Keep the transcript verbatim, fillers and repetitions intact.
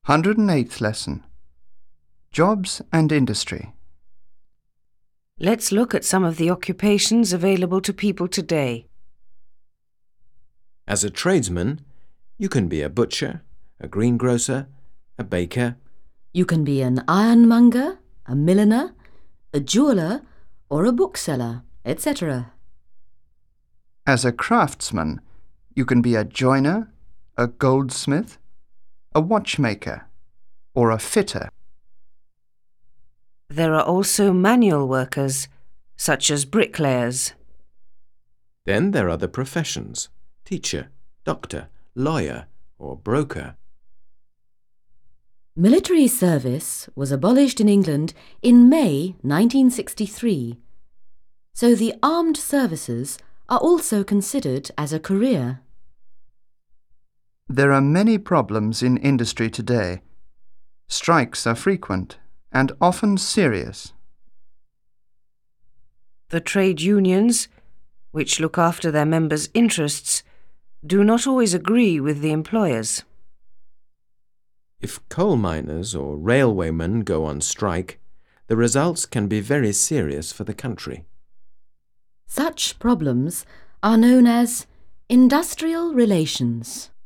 one hundred eighth lesson. Jobs and Industry. Let's look at some of the occupations available to people today. As a tradesman, you can be a butcher, a greengrocer, a baker. You can be an ironmonger, a milliner, a jeweller, or a bookseller, et cetera. As a craftsman, you can be a joiner, a goldsmith, a watchmaker, or a fitter. There are also manual workers, such as bricklayers. Then there are the professions: teacher, doctor, lawyer, or broker. Military service was abolished in England in May nineteen sixty-three, so the armed services are also considered as a career. There are many problems in industry today. Strikes are frequent and often serious. The trade unions, which look after their members' interests, do not always agree with the employers. If coal miners or railwaymen go on strike, the results can be very serious for the country. Such problems are known as industrial relations.